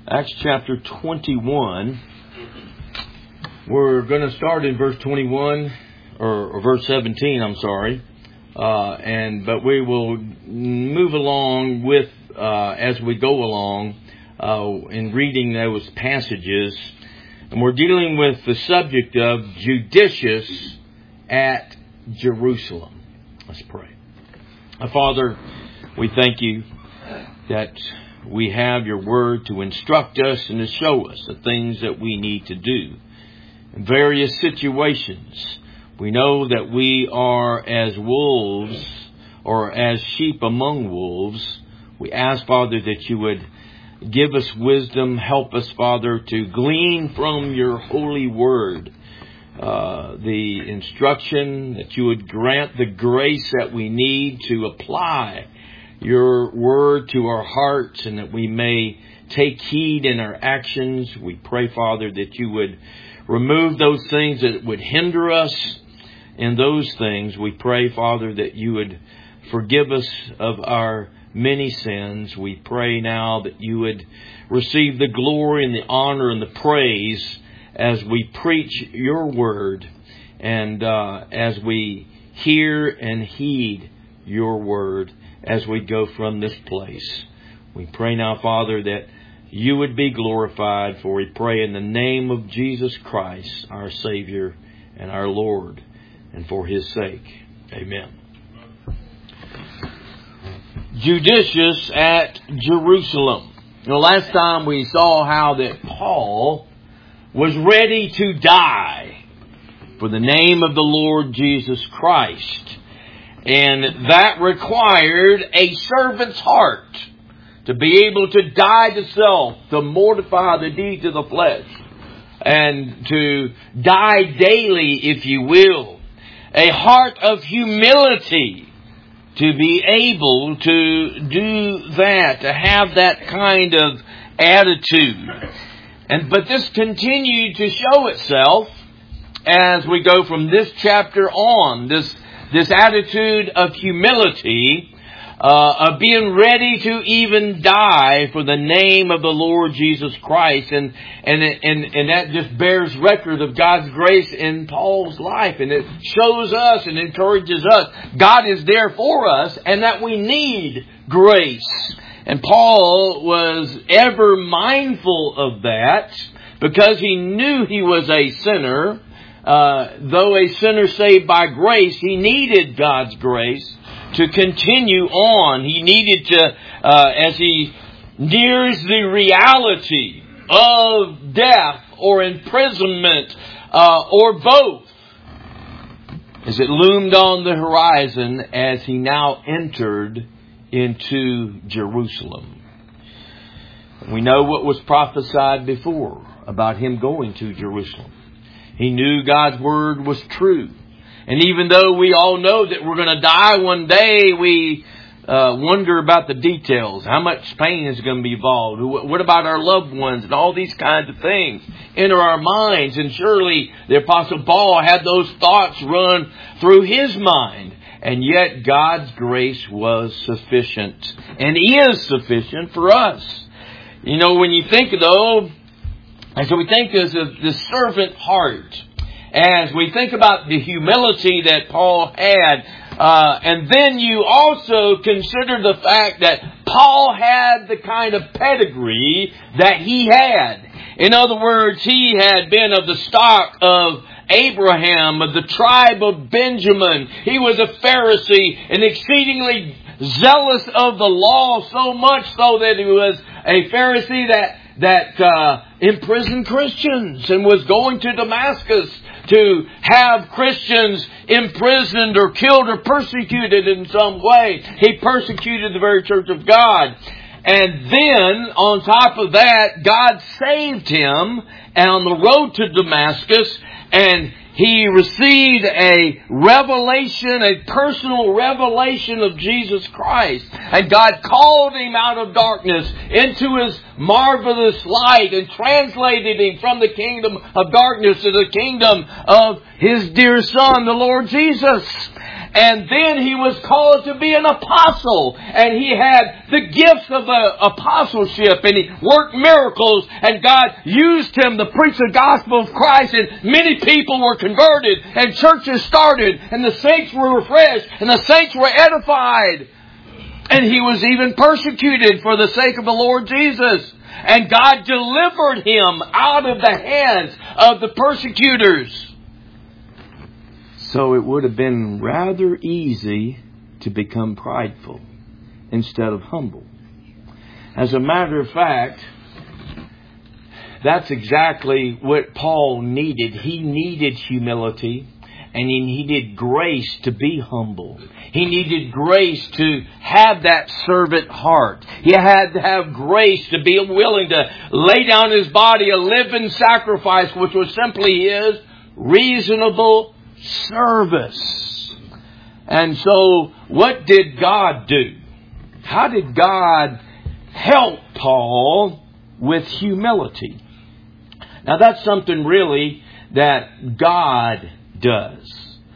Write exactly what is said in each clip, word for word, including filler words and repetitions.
Acts chapter twenty-one. We're going to start in verse twenty-one, or, or verse seventeen, I'm sorry. Uh, and but we will move along with, uh, as we go along, uh, in reading those passages. And we're dealing with the subject of judicious at Jerusalem. Let's pray. Uh, Father, we thank you that we have your word to instruct us and to show us the things that we need to do. In various situations, we know that we are as wolves or as sheep among wolves. We ask, Father, that you would give us wisdom. Help us, Father, to glean from your holy word uh, the instruction, that you would grant the grace that we need to apply your word to our hearts, and that we may take heed in our actions. We pray, Father, that you would remove those things that would hinder us in those things. We pray, Father, that you would forgive us of our many sins. We pray now that you would receive the glory and the honor and the praise as we preach your word and uh, as we hear and heed your word as we go from this place. We pray now, Father, that you would be glorified, for we pray in the name of Jesus Christ, our Savior and our Lord, and for His sake. Amen. Judicious at Jerusalem. You know, last time we saw how that Paul was ready to die for the name of the Lord Jesus Christ. And that required a servant's heart to be able to die to self, to mortify the deeds of the flesh, and to die daily, if you will. A heart of humility to be able to do that, to have that kind of attitude. And but this continued to show itself as we go from this chapter on, this This attitude of humility, uh, of being ready to even die for the name of the Lord Jesus Christ. And, and, and, and that just bears record of God's grace in Paul's life. And it shows us and encourages us God is there for us and that we need grace. And Paul was ever mindful of that because he knew he was a sinner. Uh, though a sinner saved by grace, he needed God's grace to continue on. He needed to, uh, as he nears the reality of death or imprisonment, uh, or both, as it loomed on the horizon as he now entered into Jerusalem. We know what was prophesied before about him going to Jerusalem. He knew God's word was true. And even though we all know that we're going to die one day, we uh, wonder about the details. How much pain is going to be involved? What about our loved ones? And all these kinds of things enter our minds. And surely the Apostle Paul had those thoughts run through his mind. And yet God's grace was sufficient and is sufficient for us. You know, when you think, though, and so we think of the servant heart, as we think about the humility that Paul had, uh, and then you also consider the fact that Paul had the kind of pedigree that he had. In other words, he had been of the stock of Abraham, of the tribe of Benjamin. He was a Pharisee and exceedingly zealous of the law, so much so that he was a Pharisee that that uh, imprisoned Christians and was going to Damascus to have Christians imprisoned or killed or persecuted in some way. He persecuted the very church of God. And then, on top of that, God saved him and on the road to Damascus, and he received a revelation, a personal revelation of Jesus Christ. And God called him out of darkness into His marvelous light and translated him from the kingdom of darkness to the kingdom of His dear Son, the Lord Jesus. And then he was called to be an apostle. And he had the gifts of a apostleship. And he worked miracles. And God used him to preach the gospel of Christ. And many people were converted. And churches started. And the saints were refreshed. And the saints were edified. And he was even persecuted for the sake of the Lord Jesus. And God delivered him out of the hands of the persecutors. So it would have been rather easy to become prideful instead of humble. As a matter of fact, that's exactly what Paul needed. He needed humility, and he needed grace to be humble. He needed grace to have that servant heart. He had to have grace to be willing to lay down his body a living sacrifice, which was simply his reasonable service. And so, what did God do? How did God help Paul with humility? Now, that's something really that God does.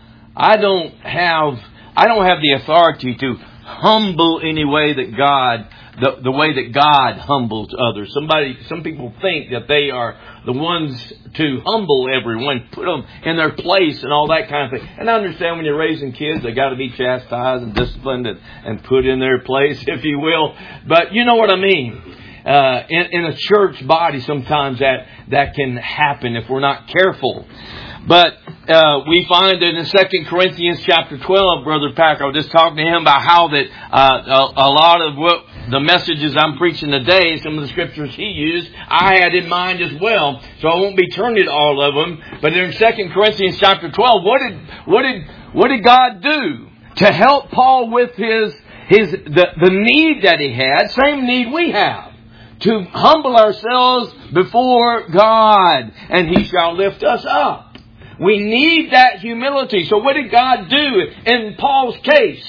I don't have I don't have the authority to humble any way that God the, the way that God humbles others. Somebody some people think that they are the ones to humble everyone, put them in their place and all that kind of thing. And I understand when you're raising kids, they got to be chastised and disciplined and, and put in their place, if you will. But you know what I mean. Uh, in, in a church body, sometimes that, that can happen if we're not careful. But uh, we find that in Second Corinthians chapter twelve, Brother Packer, I was just talking to him about how that uh, a, a lot of what the messages I'm preaching today, some of the scriptures he used, I had in mind as well. So I won't be turning to all of them. But in Second Corinthians chapter twelve, what did what did what did God do to help Paul with his his the, the need that he had? Same need we have. To humble ourselves before God, and He shall lift us up. We need that humility. So what did God do in Paul's case?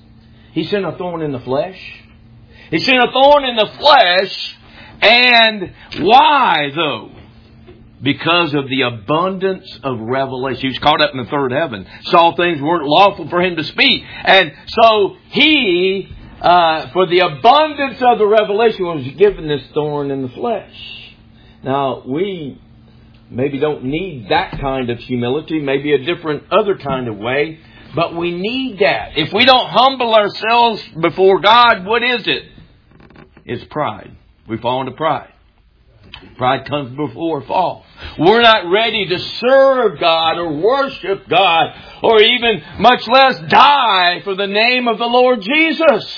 He sent a thorn in the flesh. He sent a thorn in the flesh. And why, though? Because of the abundance of revelation. He was caught up in the third heaven. Saw things weren't lawful for him to speak. And so he, uh, for the abundance of the revelation, was given this thorn in the flesh. Now, we maybe don't need that kind of humility, maybe a different other kind of way, but we need that. If we don't humble ourselves before God, what is it? It's pride. We fall into pride. Pride comes before a fall. We're not ready to serve God or worship God or even much less die for the name of the Lord Jesus.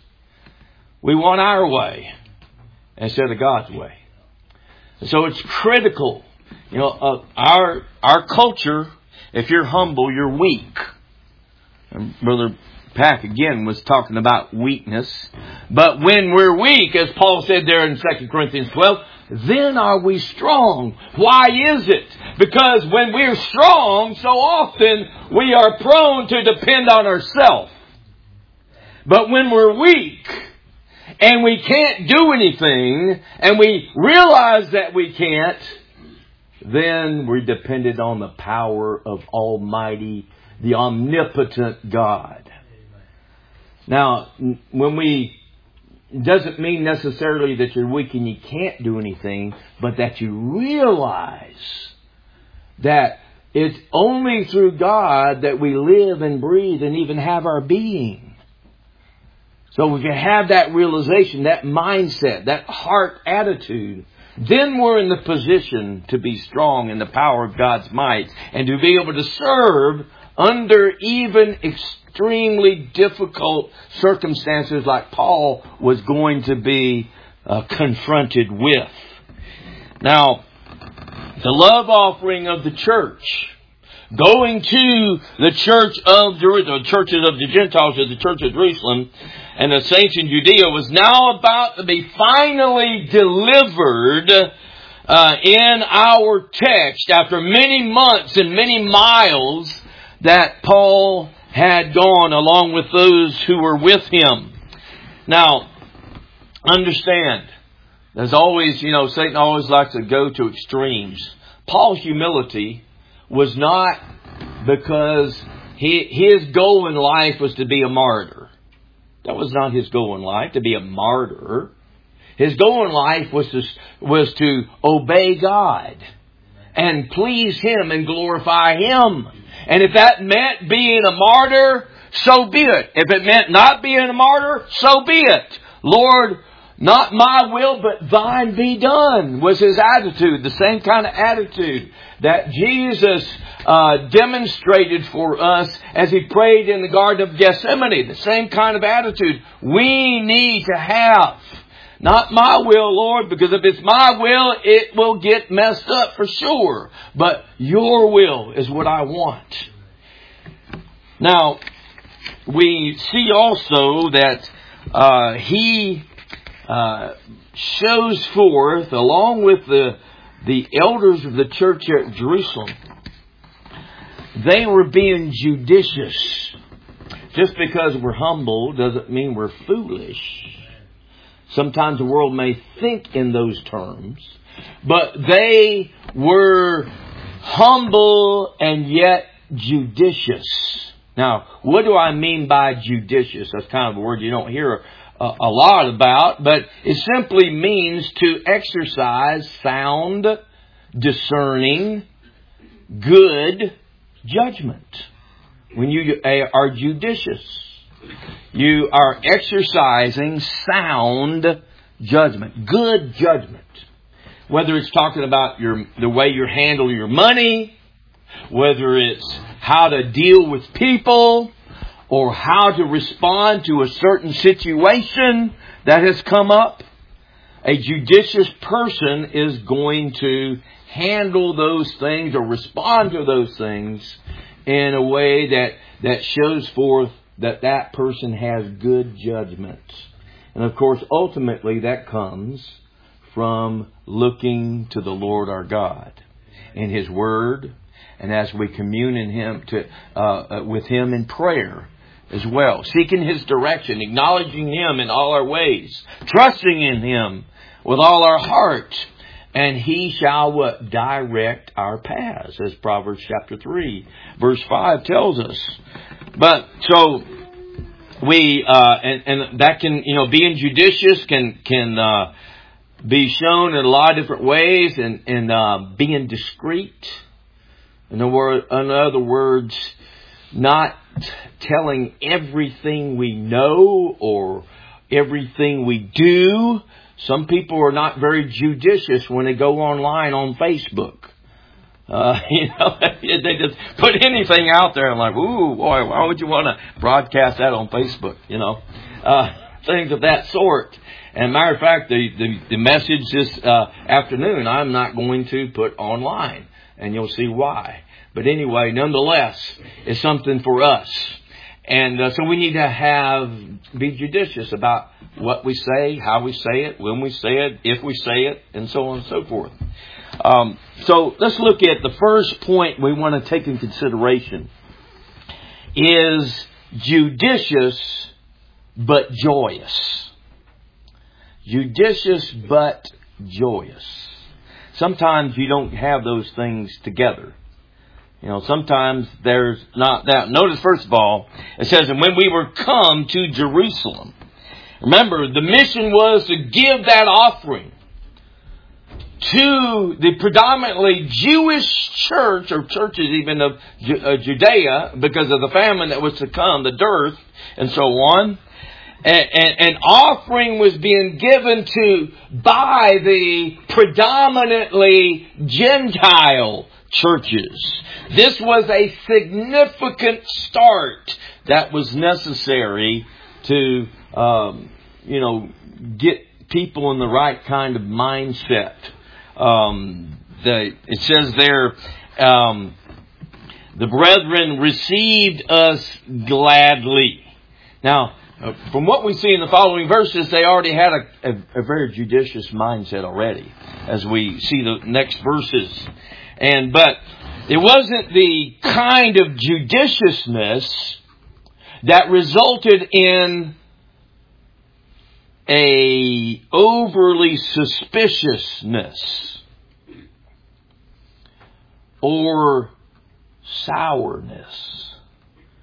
We want our way instead of God's way. So it's critical. You know, uh, our our culture, if you're humble, you're weak. And Brother Pack again was talking about weakness. But when we're weak, as Paul said there in Second Corinthians twelve, then are we strong. Why is it? Because when we're strong, so often we are prone to depend on ourselves. But when we're weak and we can't do anything, and we realize that we can't, then we're dependent on the power of Almighty, the omnipotent God. Now, when we, it doesn't mean necessarily that you're weak and you can't do anything, but that you realize that it's only through God that we live and breathe and even have our being. So if you have that realization, that mindset, that heart attitude, then we're in the position to be strong in the power of God's might and to be able to serve under even extremely difficult circumstances like Paul was going to be uh, confronted with. Now, the love offering of the church, going to the church of Jerusalem, the churches of the Gentiles to the church of Jerusalem, and the saints in Judea was now about to be finally delivered uh, in our text after many months and many miles that Paul had gone along with those who were with him. Now, understand, there's always, you know, Satan always likes to go to extremes. Paul's humility was not because he, his goal in life was to be a martyr. That was not his goal in life, to be a martyr. His goal in life was to, was to obey God and please Him and glorify Him. And if that meant being a martyr, so be it. If it meant not being a martyr, so be it. Lord, not my will, but thine be done, was his attitude. The same kind of attitude that Jesus uh, demonstrated for us as He prayed in the Garden of Gethsemane. The same kind of attitude we need to have. Not my will, Lord, because if it's my will, it will get messed up for sure. But your will is what I want. Now, we see also that uh, He uh, shows forth, along with the, the elders of the church here at Jerusalem, they were being judicious. Just because we're humble doesn't mean we're foolish. Sometimes the world may think in those terms, but they were humble and yet judicious. Now, what do I mean by judicious? That's kind of a word you don't hear a, a lot about, but it simply means to exercise sound, discerning, good judgment. When you are judicious, you are exercising sound judgment, good judgment. Whether it's talking about your the way you handle your money, whether it's how to deal with people, or how to respond to a certain situation that has come up, a judicious person is going to handle those things or respond to those things in a way that, that shows forth that that person has good judgment. And of course, ultimately that comes from looking to the Lord our God in His Word, and as we commune in Him to uh, with Him in prayer as well, seeking His direction, acknowledging Him in all our ways, trusting in Him with all our heart, and He shall what? Direct our paths, as Proverbs chapter three, verse five tells us. But so we uh, and, and that can, you know, being judicious can can uh, be shown in a lot of different ways, and and uh, being discreet. In other, word, in other words, not telling everything we know or everything we do. Some people are not very judicious when they go online on Facebook. Uh, you know, they just put anything out there. I'm like, ooh, boy, why would you want to broadcast that on Facebook? You know, uh, things of that sort. And matter of fact, the, the, the message this uh, afternoon, I'm not going to put online. And you'll see why. But anyway, nonetheless, it's something for us. And uh, so we need to have, be judicious about what we say, how we say it, when we say it, if we say it, and so on and so forth. Um, so let's look at the first point we want to take in consideration is judicious but joyous. Judicious but joyous. Sometimes you don't have those things together. You know, sometimes there's not that. Notice, first of all, it says, and when we were come to Jerusalem. Remember, the mission was to give that offering to the predominantly Jewish church, or churches even of Judea, because of the famine that was to come, the dearth, and so on. An offering was being given to by the predominantly Gentile churches. This was a significant start that was necessary to, um, you know, get people in the right kind of mindset. Um, the, it says there, um, the brethren received us gladly. Now, Uh, from what we see in the following verses, they already had a, a, a very judicious mindset already, as we see the next verses. And but it wasn't the kind of judiciousness that resulted in a overly suspiciousness or sourness.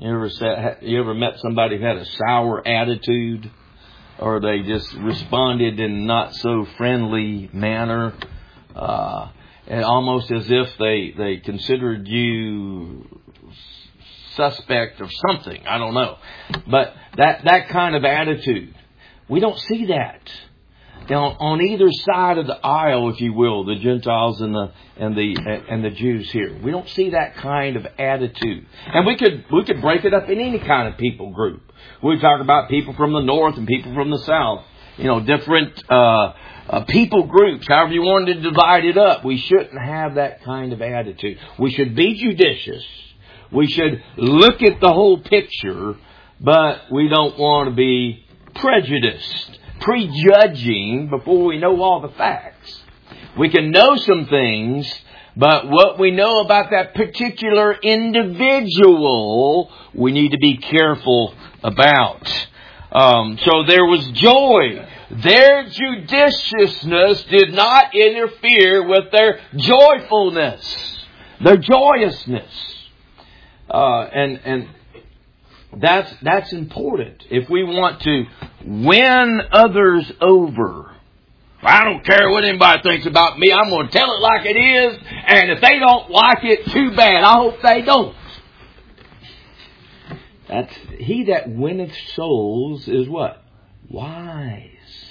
You ever said, you ever met somebody who had a sour attitude, or they just responded in not so friendly manner, uh, and almost as if they they considered you suspect of something? I don't know, but that that kind of attitude, we don't see that. Now, on either side of the aisle, if you will, the Gentiles and the and the and the Jews here, we don't see that kind of attitude. And we could we could break it up in any kind of people group. We talk about people from the north and people from the south. You know, different uh, uh, people groups. However you wanted to divide it up, we shouldn't have that kind of attitude. We should be judicious. We should look at the whole picture, but we don't want to be prejudiced, prejudging before we know all the facts. We can know some things, but what we know about that particular individual, we need to be careful about. Um, so there was joy. Their judiciousness did not interfere with their joyfulness, their joyousness. Uh, and, and that's, that's important. If we want to win others over, I don't care what anybody thinks about me. I'm going to tell it like it is. And if they don't like it, too bad. I hope they don't. That's, he that winneth souls is what? Wise.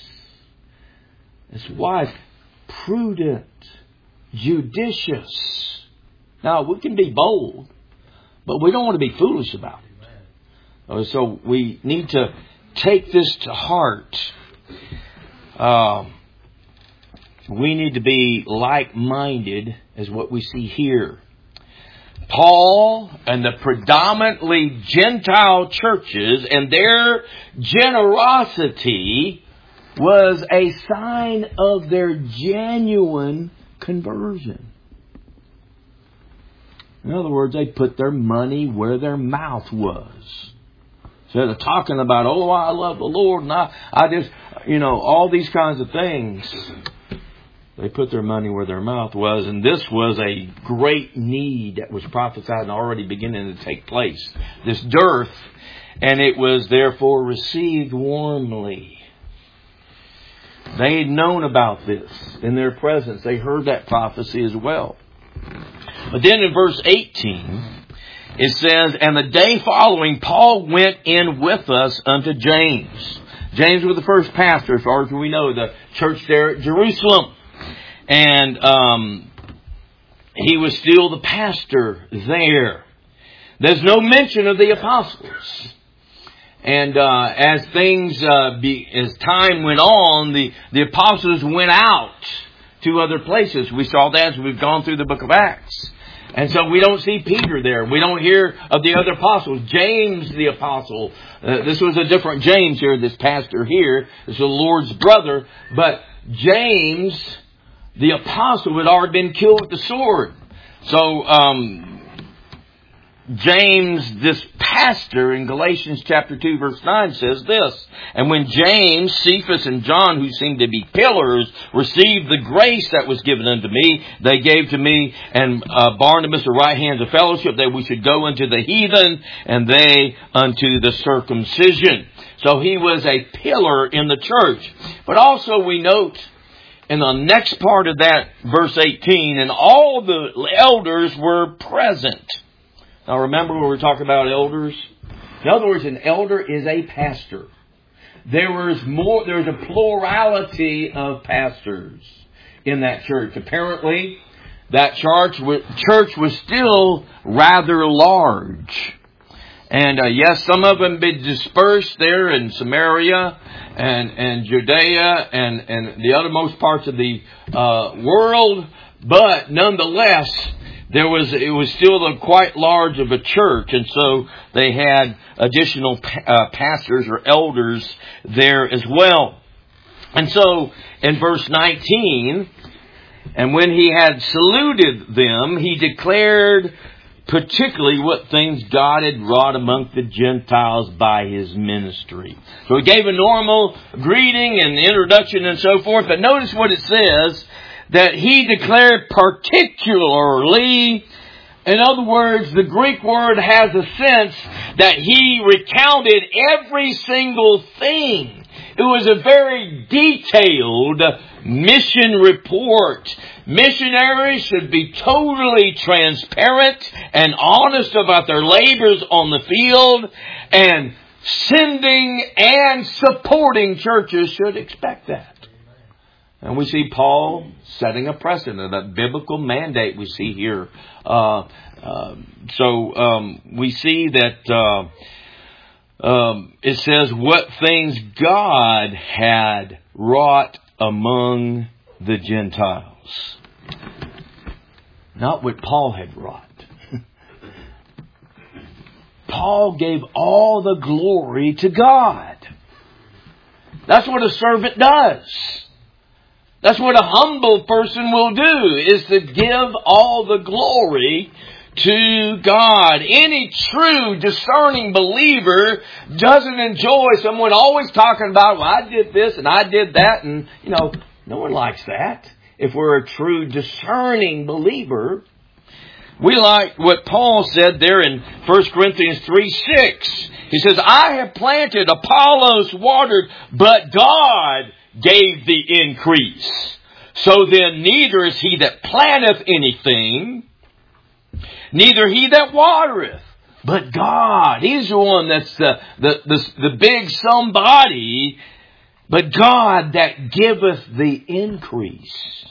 It's wise. Prudent. Judicious. Now, we can be bold, but we don't want to be foolish about it. So we need to take this to heart. Um, we need to be like-minded as what we see here. Paul and the predominantly Gentile churches and their generosity was a sign of their genuine conversion. In other words, they put their money where their mouth was. Instead of talking about, oh, I love the Lord, and I, I just, you know, all these kinds of things. They put their money where their mouth was, and this was a great need that was prophesied and already beginning to take place. This dearth, and it was therefore received warmly. They had known about this in their presence. They heard that prophecy as well. But then in verse eighteen, it says, and the day following, Paul went in with us unto James. James was the first pastor, as far as we know, the church there at Jerusalem. And um, he was still the pastor there. There's no mention of the apostles. And uh, as things, uh, be, as time went on, the, the apostles went out to other places. We saw that as we've gone through the book of Acts. And so we don't see Peter there. We don't hear of the other apostles. James the apostle. Uh, this was a different James here, this pastor here. This is the Lord's brother. But James the apostle had already been killed with the sword. So um, James, this pastor in Galatians chapter two verse nine says this, and when James, Cephas, and John, who seemed to be pillars, received the grace that was given unto me, they gave to me and uh, Barnabas the right hands of fellowship, that we should go unto the heathen, and they unto the circumcision. So he was a pillar in the church. But also we note in the next part of that, verse eighteen, and all the elders were present. Now remember when we were talking about elders? In other words, an elder is a pastor. There was more, there's a plurality of pastors in that church. Apparently, that church, church was still rather large. And uh, yes, some of them been dispersed there in Samaria and, and Judea and, and the othermost parts of the uh, world. But nonetheless, there was it was still a quite large of a church. And so they had additional uh, pastors or elders there as well. And so in verse nineteen, and when he had saluted them, he declared particularly what things God had wrought among the Gentiles by his ministry. So he gave a normal greeting and introduction and so forth. But notice what it says, that he declared particularly In other words, the Greek word has a sense that he recounted every single thing. It was a very detailed mission report. Missionaries should be totally transparent and honest about their labors on the field, and sending and supporting churches should expect that. And we see Paul setting a precedent, a biblical mandate we see here. Uh, uh, so um, we see that uh, um, it says what things God had wrought among the Gentiles. Not what Paul had wrought. Paul gave all the glory to God. That's what a servant does. That's what a humble person will do, is to give all the glory to God. Any true discerning believer doesn't enjoy someone always talking about, well, I did this and I did that. And, you know, no one likes that. If we're a true discerning believer, we like what Paul said there in First Corinthians three six. He says, I have planted, Apollos watered, but God gave the increase. So then neither is he that planteth anything, neither he that watereth, but God. He's the one that's the, the, the, the big somebody, but God that giveth the increase.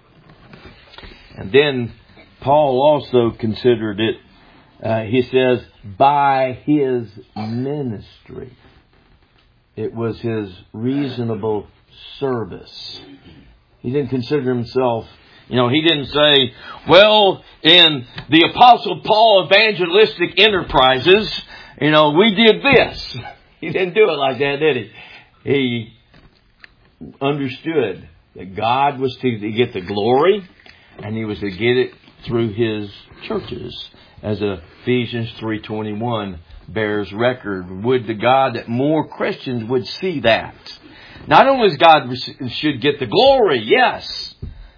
And then Paul also considered it, uh, he says, by his ministry. It was his reasonable service. He didn't consider himself, you know, he didn't say, well, in the Apostle Paul Evangelistic Enterprises, you know, we did this. He didn't do it like that, did he? He understood that God was to get the glory, and he was to get it through his churches, as Ephesians three twenty-one bears record. Would to God that more Christians would see that. Not only does God should get the glory, yes,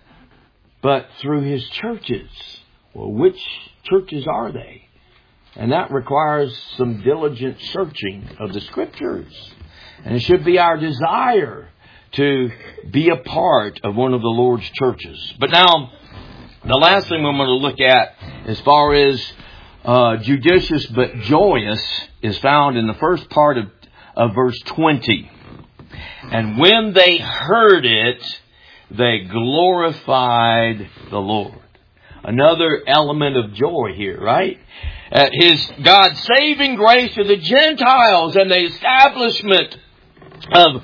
but through his churches. Well, which churches are they? And that requires some diligent searching of the Scriptures. And it should be our desire to be a part of one of the Lord's churches. But now, the last thing we're going to look at as far as uh, judicious but joyous is found in the first part of, of verse twenty. And when they heard it, they glorified the Lord. Another element of joy here, right? Uh, his God's saving grace to the Gentiles and the establishment of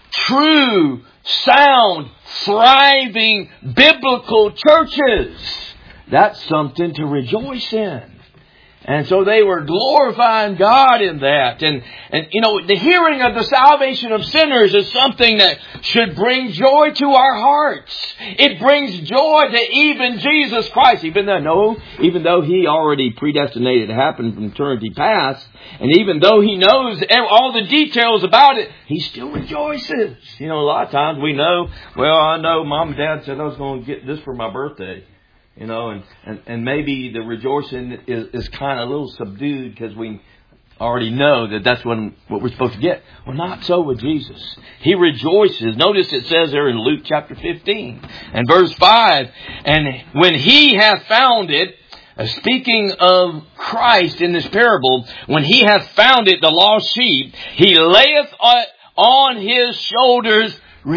true, sound, thriving biblical churches. That's something to rejoice in. And so they were glorifying God in that. And, and, you know, the hearing of the salvation of sinners is something that should bring joy to our hearts. It brings joy to even Jesus Christ, even though, no, even though He already predestinated to happen from eternity past. And even though He knows all the details about it, He still rejoices. You know, a lot of times we know, well, I know Mom and Dad said I was going to get this for my birthday. You know, and, and, and maybe the rejoicing is, is kind of a little subdued because we already know that that's what, what we're supposed to get. Well, not so with Jesus. He rejoices. Notice it says there in Luke chapter fifteen and verse five, and when He hath found it, uh, speaking of Christ in this parable, when He hath found it, the lost sheep, He layeth on His shoulders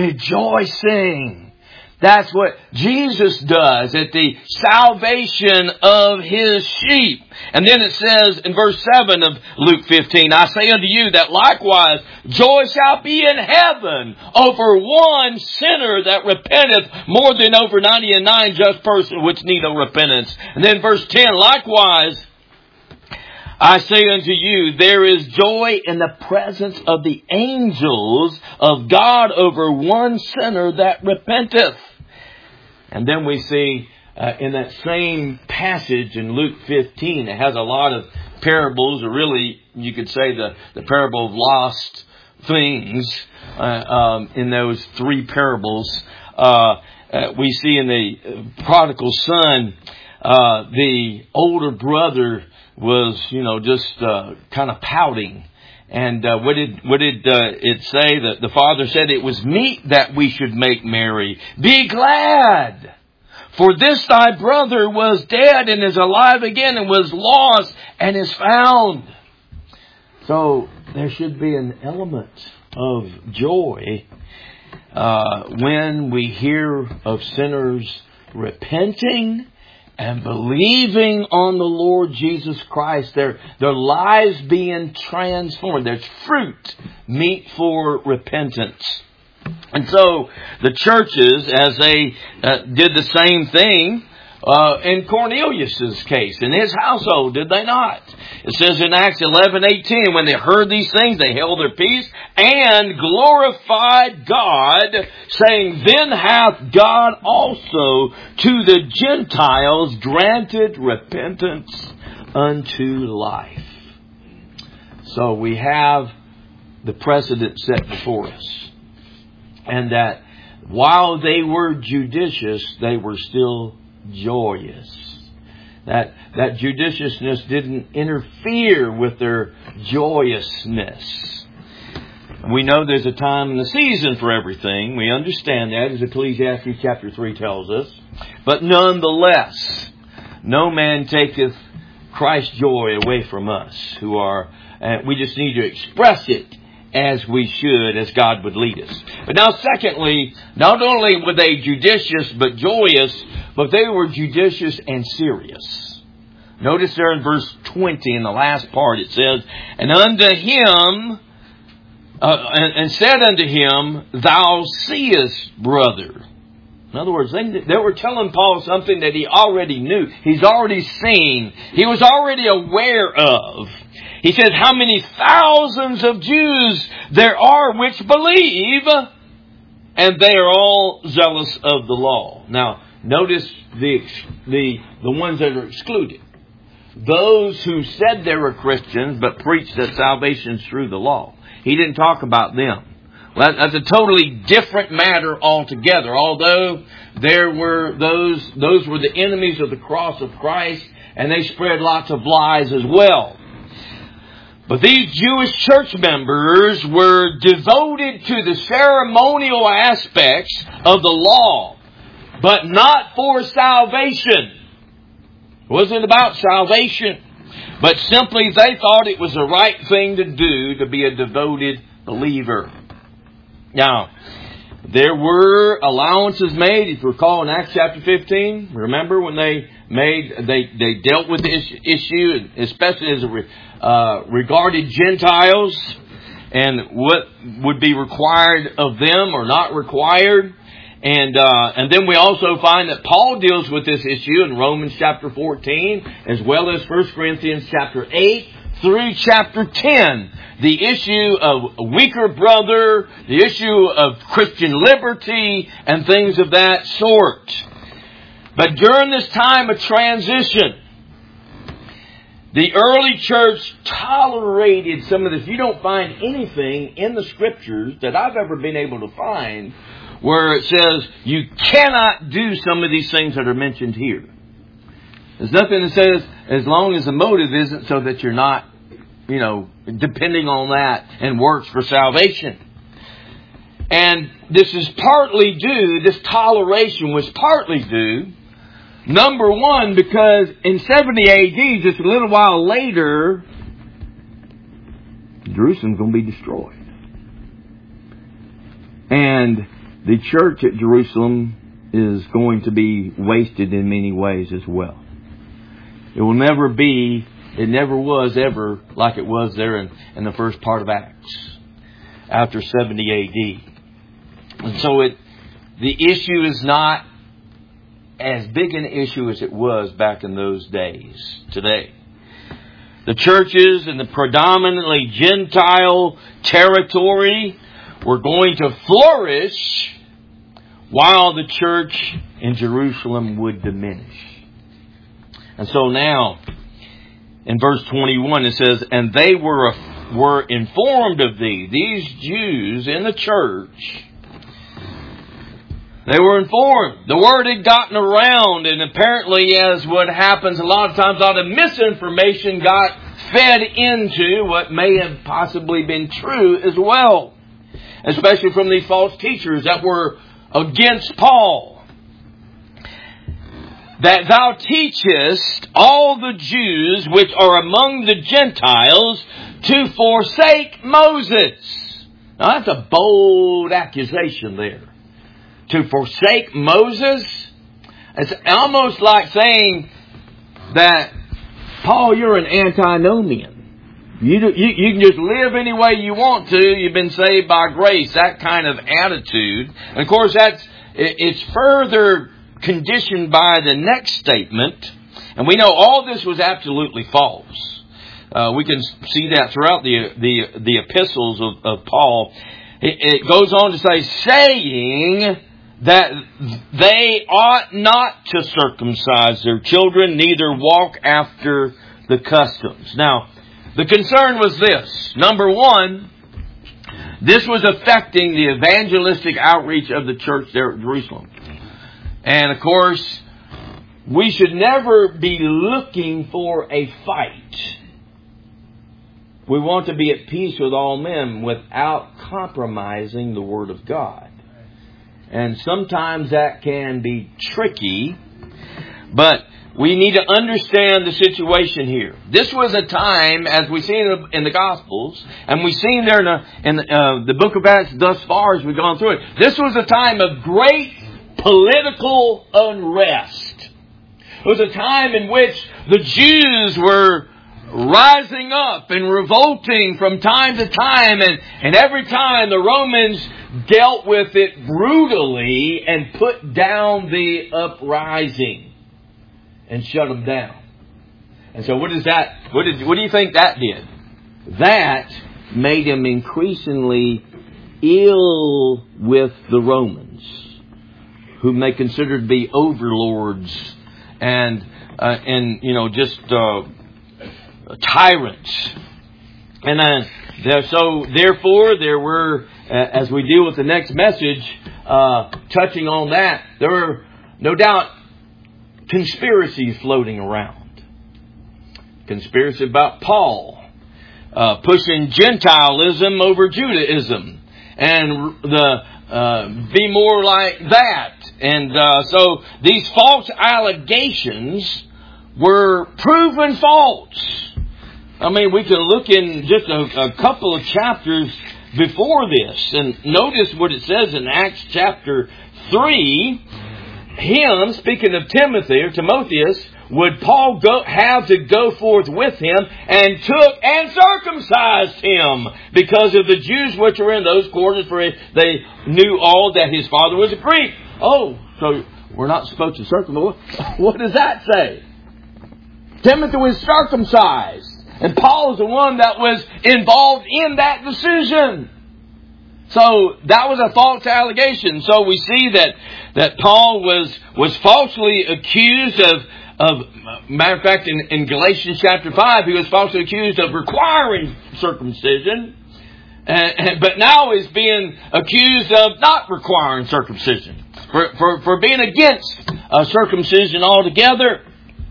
rejoicing. That's what Jesus does at the salvation of His sheep. And then it says in verse seven of Luke fifteen, I say unto you that likewise joy shall be in heaven over one sinner that repenteth more than over ninety and nine just persons which need no repentance. And then verse ten, likewise I say unto you, there is joy in the presence of the angels of God over one sinner that repenteth. And then we see uh, in that same passage in Luke fifteen, it has a lot of parables, or really you could say the, the parable of lost things uh, um, in those three parables. Uh, uh, we see in the prodigal son, uh, the older brother was, you know, just uh, kind of pouting. And uh, what did what did uh, it say? That the father said, "It was meet that we should make merry. Be glad. For this thy brother was dead and is alive again, and was lost and is found." So there should be an element of joy uh, when we hear of sinners repenting and believing on the Lord Jesus Christ, their, their lives being transformed. There's fruit, meet for repentance. And so the churches, as they uh, did the same thing uh, in Cornelius' case, in his household, did they not? It says in Acts eleven eighteen, when they heard these things, they held their peace and glorified God, saying, "Then hath God also to the Gentiles granted repentance unto life." So we have the precedent set before us. And that while they were judicious, they were still joyous. That that judiciousness didn't interfere with their joyousness. We know there's a time and a season for everything. We understand that, as Ecclesiastes chapter three tells us. But nonetheless, no man taketh Christ's joy away from us, who are, uh, we just need to express it as we should, as God would lead us. But now secondly, not only were they judicious but joyous, but they were judicious and serious. Notice there in verse twenty, in the last part, it says, And unto him, uh, and, and said unto him, Thou seest, brother. In other words, they, they were telling Paul something that he already knew. He's already seen. He was already aware of. He says, how many thousands of Jews there are which believe, and they are all zealous of the law. Now, notice the the the ones that are excluded. Those who said they were Christians, but preached that salvation's through the law. He didn't talk about them. Well, that's a totally different matter altogether. Although there were those, those were the enemies of the cross of Christ, and they spread lots of lies as well. But these Jewish church members were devoted to the ceremonial aspects of the law, but not for salvation. It wasn't about salvation, but simply they thought it was the right thing to do to be a devoted believer. Now, there were allowances made, if you recall in Acts chapter fifteen. Remember when they made, they, they dealt with the issue, especially as it uh, regarded Gentiles and what would be required of them or not required. And uh, and then we also find that Paul deals with this issue in Romans chapter fourteen, as well as First Corinthians chapter eight through chapter ten. The issue of a weaker brother, the issue of Christian liberty, and things of that sort. But during this time of transition, the early church tolerated some of this. You don't find anything in the Scriptures that I've ever been able to find where it says you cannot do some of these things that are mentioned here. There's nothing that says as long as the motive isn't so that you're not, you know, depending on that and works for salvation. And this is partly due, this toleration was partly due, number one, because in seventy A D, just a little while later, Jerusalem's going to be destroyed. And the church at Jerusalem is going to be wasted in many ways as well. It will never be, it never was ever like it was there in, in the first part of Acts, after seventy A D. And so it, the issue is not as big an issue as it was back in those days today. The churches in the predominantly Gentile territory were going to flourish while the church in Jerusalem would diminish. And so now, in verse twenty-one, it says, And they were were informed of thee. These Jews in the church They were informed. The word had gotten around, and apparently, as what happens a lot of times, a lot of misinformation got fed into what may have possibly been true as well. Especially from these false teachers that were against Paul. That thou teachest all the Jews which are among the Gentiles to forsake Moses. Now that's a bold accusation there. To forsake Moses? It's almost like saying that, Paul, you're an antinomian. You, do, you, you can just live any way you want to. You've been saved by grace. That kind of attitude. And of course, that's it, it's further conditioned by the next statement. And we know all this was absolutely false. Uh, we can see that throughout the the, the epistles of, of Paul. It, it goes on to say, saying that they ought not to circumcise their children, neither walk after the customs. Now, the concern was this. Number one, this was affecting the evangelistic outreach of the church there at Jerusalem. And of course, we should never be looking for a fight. We want to be at peace with all men without compromising the Word of God. And sometimes that can be tricky, but we need to understand the situation here. This was a time, as we see in the, in the Gospels, and we've seen there in, the, in the, uh, the book of Acts thus far as we've gone through it, this was a time of great political unrest. It was a time in which the Jews were rising up and revolting from time to time, and, and every time the Romans dealt with it brutally and put down the uprising and shut them down. And so what is that? What did? What do you think that did? That made them increasingly ill with the Romans, whom they considered to be overlords and uh, and you know just uh, tyrants. And uh, there, so therefore there were, uh, as we deal with the next message, uh, touching on that, there were no doubt conspiracies floating around. Conspiracy about Paul, uh, pushing Gentilism over Judaism, and the uh, be more like that. And uh, so these false allegations were proven false. I mean, we can look in just a, a couple of chapters before this and notice what it says in Acts chapter three. Him, speaking of Timothy or Timotheus, would Paul go, have to go forth with him, and took and circumcised him because of the Jews which were in those quarters, for they knew all that his father was a Greek. Oh, so we're not supposed to circumcise. What does that say? Timothy was circumcised. And Paul is the one that was involved in that decision. So that was a false allegation. So we see that, that Paul was, was falsely accused of, of matter of fact, in, in Galatians chapter five, he was falsely accused of requiring circumcision. And, and, but now is being accused of not requiring circumcision. For, for, for being against uh, circumcision altogether.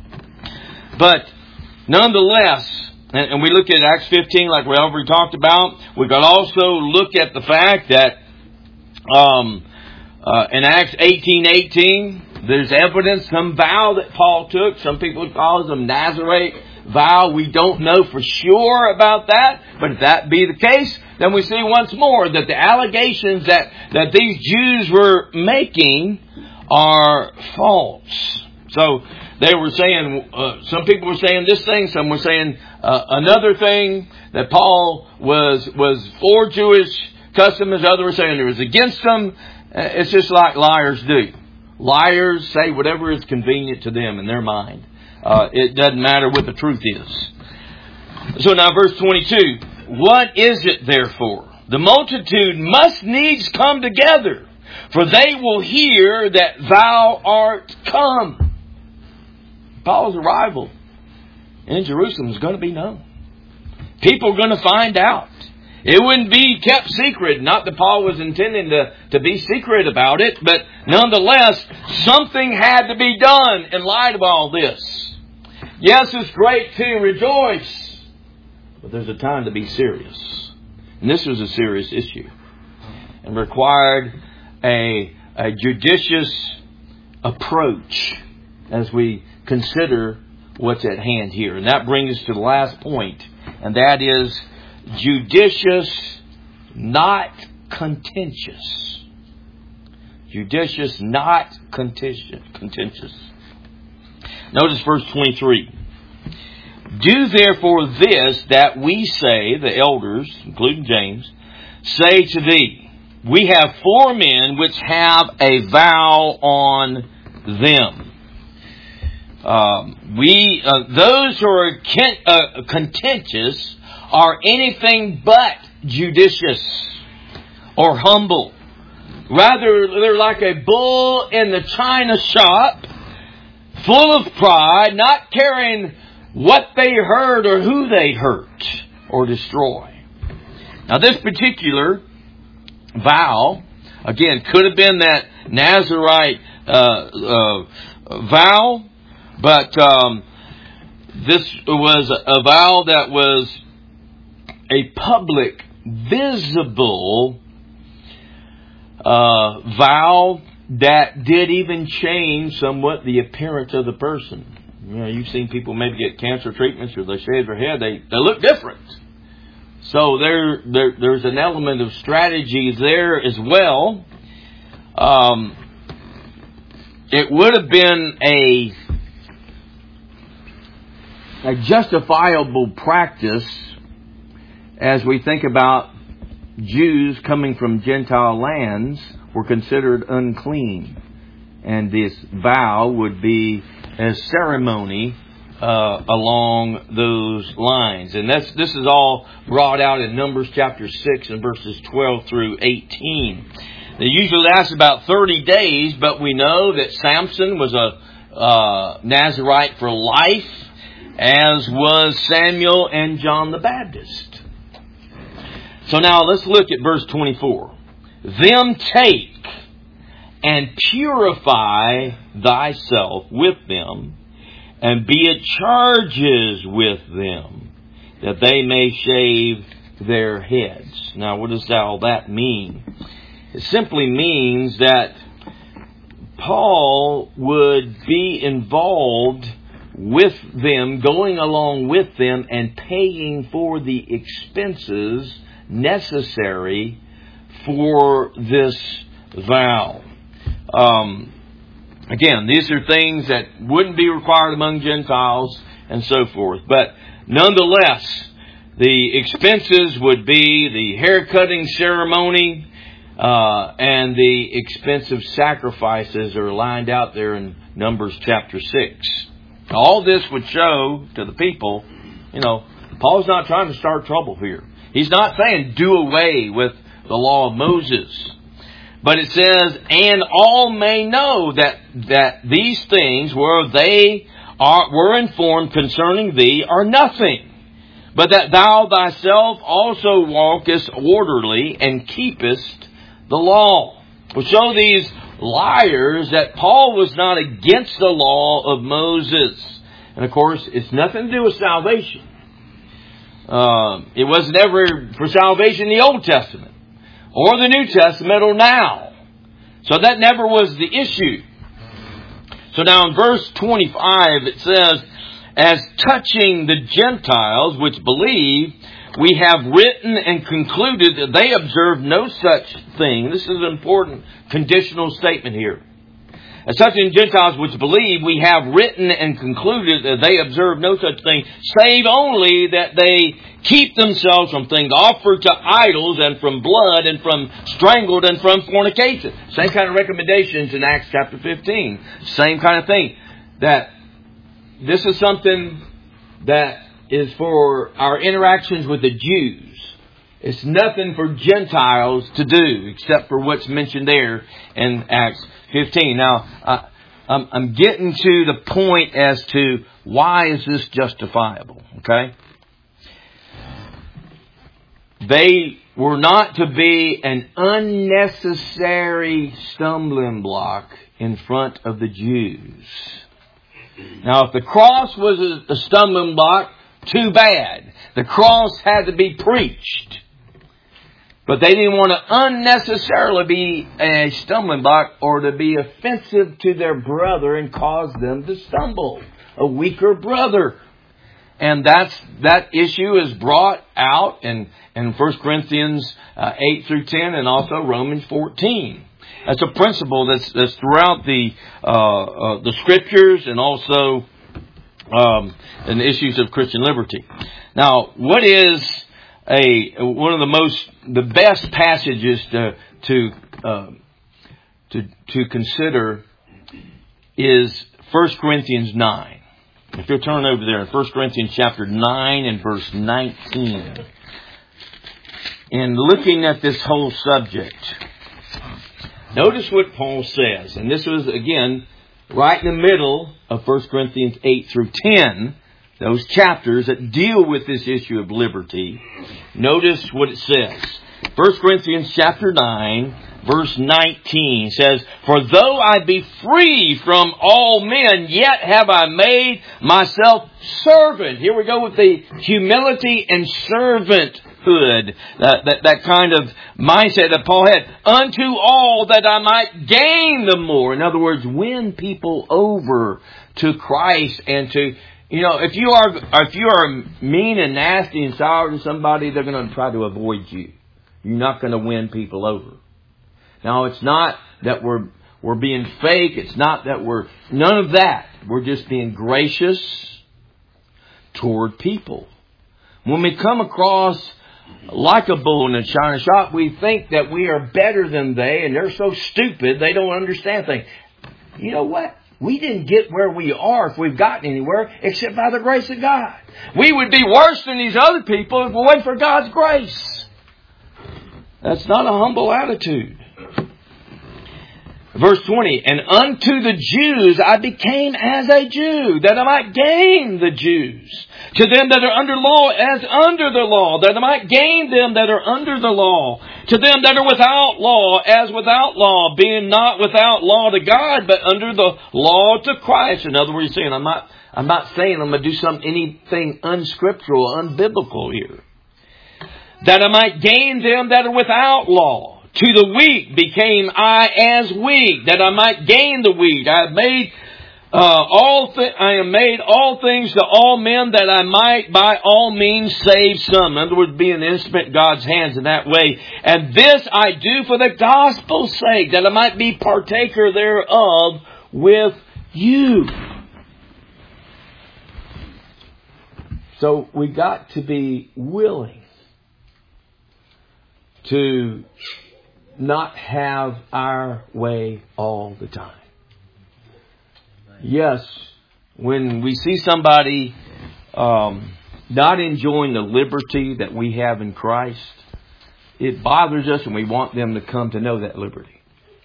But nonetheless, and, and we look at Acts fifteen like we already talked about. We could also look at the fact that um, uh, in Acts eighteen eighteen, there's evidence, some vow that Paul took. Some people would call it a Nazarite vow. We don't know for sure about that. But if that be the case, then we see once more that the allegations that, that these Jews were making are false. So they were saying, uh, some people were saying this thing, some were saying uh, another thing, that Paul was was for Jewish customs, others were saying it was against them. Uh, it's just like liars do. Liars say whatever is convenient to them in their mind. Uh, it doesn't matter what the truth is. So now verse twenty-two, what is it therefore? The multitude must needs come together, for they will hear that thou art come. Paul's arrival in Jerusalem is going to be known. People are going to find out. It wouldn't be kept secret. Not that Paul was intending to, to be secret about it, but nonetheless, something had to be done in light of all this. Yes, it's great to rejoice, but there's a time to be serious. And this was a serious issue and required a, a judicious approach as we consider what's at hand here. And that brings us to the last point, and that is judicious, not contentious. Judicious, not contentious. contentious. Notice verse twenty-three. Do therefore this that we say, the elders, including James, say to thee, we have four men which have a vow on them. Um, we uh, those who are con- uh, contentious are anything but judicious or humble. Rather, they're like a bull in the china shop, full of pride, not caring what they hurt or who they hurt or destroy. Now, this particular vow, again, could have been that Nazirite uh, uh, vow, but um, this was a vow that was a public, visible uh, vow that did even change somewhat the appearance of the person. You know, you've seen people maybe get cancer treatments or they shave their head. They they look different. So there, there there's an element of strategy there as well. Um, it would have been a a justifiable practice as we think about Jews coming from Gentile lands were considered unclean. And this vow would be a ceremony uh, along those lines. And that's, this is all brought out in Numbers chapter six and verses twelve through eighteen. They usually last about thirty days, but we know that Samson was a uh, Nazirite for life, as was Samuel and John the Baptist. So now let's look at verse twenty-four. Them take and purify thyself with them, and be at charges with them, that they may shave their heads. Now, what does all that mean? It simply means that Paul would be involved with them, going along with them, and paying for the expenses necessary for this vow. Um, again, these are things that wouldn't be required among Gentiles and so forth. But nonetheless, the expenses would be the hair-cutting ceremony uh, and the expensive sacrifices are lined out there in Numbers chapter six. All this would show to the people, you know, Paul's not trying to start trouble here. He's not saying do away with the law of Moses. But it says, and all may know that that these things where they are were informed concerning thee are nothing, but that thou thyself also walkest orderly and keepest the law. We'll show these liars that Paul was not against the law of Moses. And of course, it's nothing to do with salvation. Uh, it was never for salvation in the Old Testament or the New Testament or now. So that never was the issue. So now in verse twenty-five it says, as touching the Gentiles which believe, we have written and concluded that they observe no such thing. This is an important conditional statement here. As touching Gentiles which believe, we have written and concluded that they observe no such thing, save only that they keep themselves from things offered to idols, and from blood, and from strangled, and from fornication. Same kind of recommendations in Acts chapter fifteen. Same kind of thing. That this is something that is for our interactions with the Jews. It's nothing for Gentiles to do except for what's mentioned there in Acts fifteen. Now, uh, I'm, I'm getting to the point as to why is this justifiable, okay? they were not to be an unnecessary stumbling block in front of the Jews. Now, if the cross was a stumbling block, too bad. The cross had to be preached. But they didn't want to unnecessarily be a stumbling block or to be offensive to their brother and cause them to stumble. A weaker brother. And that's that issue is brought out in, in First Corinthians uh, eight through ten and also Romans fourteen. That's a principle that's, that's throughout the uh, uh, the Scriptures and also um, in the issues of Christian liberty. Now, what is a one of the most the best passages to to uh, to to consider is First Corinthians nine. If you'll turn over there in First Corinthians chapter nine and verse nineteen. In looking at this whole subject, notice what Paul says. And this was, again, right in the middle of First Corinthians eight through ten. Those chapters that deal with this issue of liberty. Notice what it says. First Corinthians chapter nine, verse nineteen says, "For though I be free from all men, yet have I made myself servant." Here we go with the humility and servanthood. That, that, that kind of mindset that Paul had. "Unto all that I might gain the more." In other words, win people over to Christ and to... You know, if you are if you are mean and nasty and sour to somebody, they're going to try to avoid you. You're not going to win people over. Now, it's not that we're we're being fake. It's not that we're none of that. We're just being gracious toward people. When we come across like a bull in a china shop, we think that we are better than they, and they're so stupid they don't understand things. You know what? We didn't get where we are if we've gotten anywhere except by the grace of God. We would be worse than these other people if we wait for God's grace. That's not a humble attitude. Verse twenty, "And unto the Jews I became as a Jew, that I might gain the Jews. To them that are under law, as under the law, that I might gain them that are under the law. To them that are without law, as without law, being not without law to God, but under the law to Christ." In other words, he's saying, I'm not, I'm not saying I'm going to do some anything unscriptural, unbiblical here. "That I might gain them that are without law. To the weak became I as weak, that I might gain the weak. I have made uh, all. Th- I am made all things to all men, that I might by all means save some." In other words, be an instrument in God's hands in that way. "And this I do for the gospel's sake, that I might be partaker thereof with you." So we got to be willing to not have our way all the time. Yes, when we see somebody um, not enjoying the liberty that we have in Christ, it bothers us and we want them to come to know that liberty.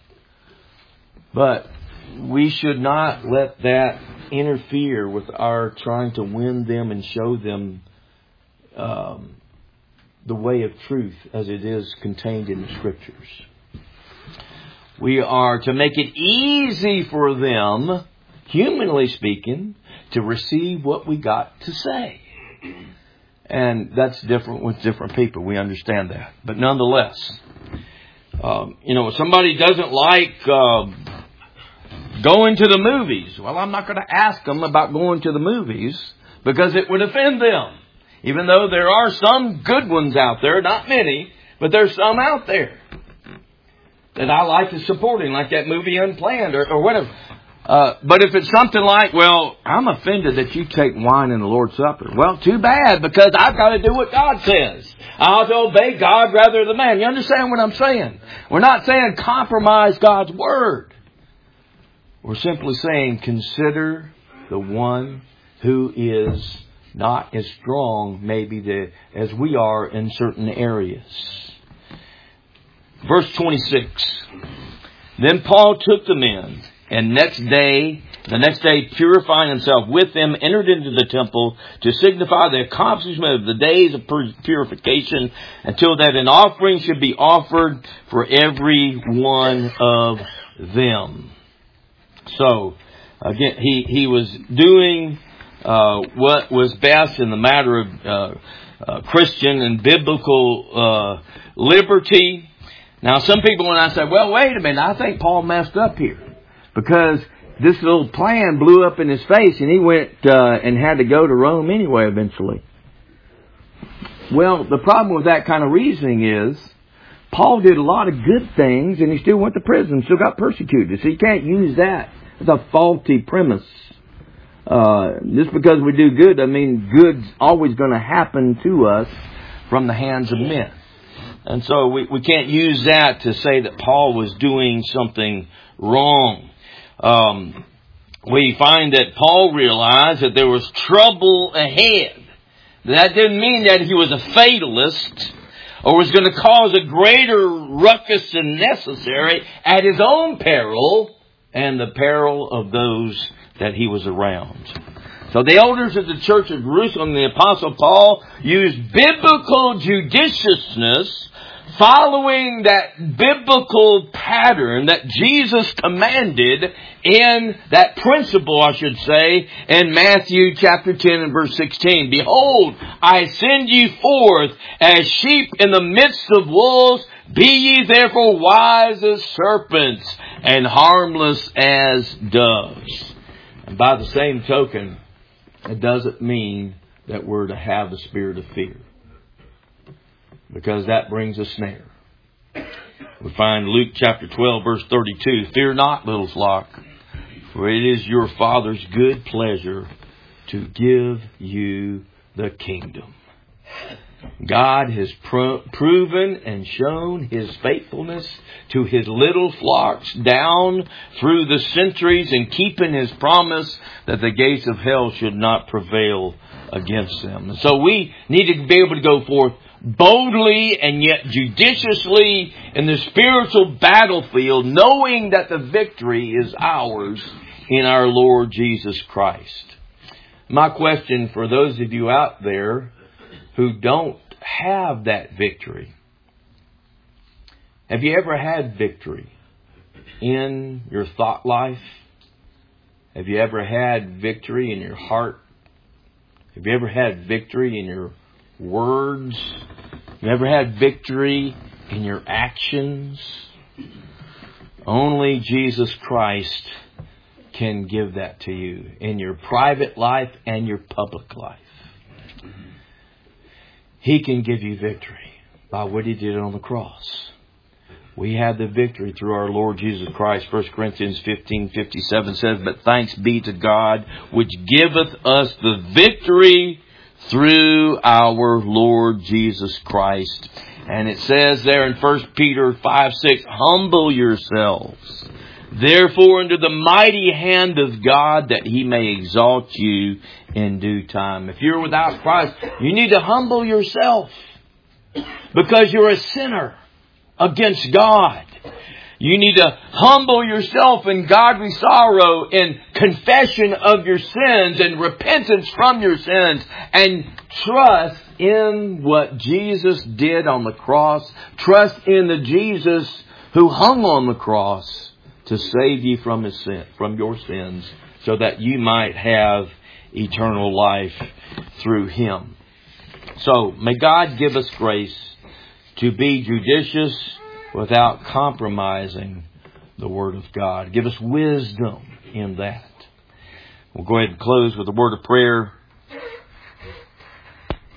But we should not let that interfere with our trying to win them and show them um, the way of truth as it is contained in the Scriptures. We are to make it easy for them, humanly speaking, to receive what we got to say. And that's different with different people. We understand that. But nonetheless, um, you know, if somebody doesn't like uh, going to the movies, well, I'm not going to ask them about going to the movies because it would offend them. Even though there are some good ones out there, not many, but there's some out there that I like to support, like that movie Unplanned or, or whatever. Uh, but if it's something like, well, I'm offended that you take wine in the Lord's Supper. Well, too bad, because I've got to do what God says. I ought to obey God rather than man. You understand what I'm saying? We're not saying compromise God's Word. We're simply saying consider the one who is not as strong maybe the, as we are in certain areas. Verse twenty-six. "Then Paul took the men And next day, the next day, purifying himself with them, entered into the temple to signify the accomplishment of the days of purification, until that an offering should be offered for every one of them. So, again, he, he was doing uh, what was best in the matter of uh, uh, Christian and biblical uh, liberty. Now, some people, when I say, well, wait a minute, I think Paul messed up here, because this little plan blew up in his face and he went uh, and had to go to Rome anyway eventually. Well, the problem with that kind of reasoning is Paul did a lot of good things and he still went to prison, still got persecuted. So you can't use that as a faulty premise. Uh, just because we do good, I mean, good's always going to happen to us from the hands of men. And so we, we can't use that to say that Paul was doing something wrong. Um, we find that Paul realized that there was trouble ahead. That didn't mean that he was a fatalist or was going to cause a greater ruckus than necessary at his own peril and the peril of those that he was around. So the elders of the church of Jerusalem, the Apostle Paul, used biblical judiciousness, following that biblical pattern that Jesus commanded in that principle, I should say, in Matthew chapter ten and verse sixteen. Behold, I send you forth as sheep in the midst of wolves. Be ye therefore wise as serpents and harmless as doves. And by the same token, it doesn't mean that we're to have the spirit of fear, because that brings a snare. We find Luke chapter twelve verse thirty-two. Fear not, little flock, for it is your Father's good pleasure to give you the kingdom. God has pro- proven and shown His faithfulness to His little flocks down through the centuries, in keeping His promise that the gates of hell should not prevail against them. And so we need to be able to go forth boldly and yet judiciously in the spiritual battlefield, knowing that the victory is ours in our Lord Jesus Christ. My question for those of you out there who don't have that victory: have you ever had victory in your thought life? Have you ever had victory in your heart? Have you ever had victory in your words? Have you ever had victory in your actions? Only Jesus Christ can give that to you in your private life and your public life. He can give you victory by what He did on the cross. We have the victory through our Lord Jesus Christ. First Corinthians fifteen fifty-seven says, But thanks be to God, which giveth us the victory through our Lord Jesus Christ. And it says there in First Peter five six, Humble yourselves, therefore, under the mighty hand of God, that He may exalt you in due time. If you're without Christ, you need to humble yourself, because you're a sinner against God. You need to humble yourself in godly sorrow, in confession of your sins and repentance from your sins, and trust in what Jesus did on the cross. Trust in the Jesus who hung on the cross to save you from his sin, from your sins, so that you might have eternal life through Him. So may God give us grace to be judicious without compromising the Word of God. Give us wisdom in that. We'll go ahead and close with a word of prayer.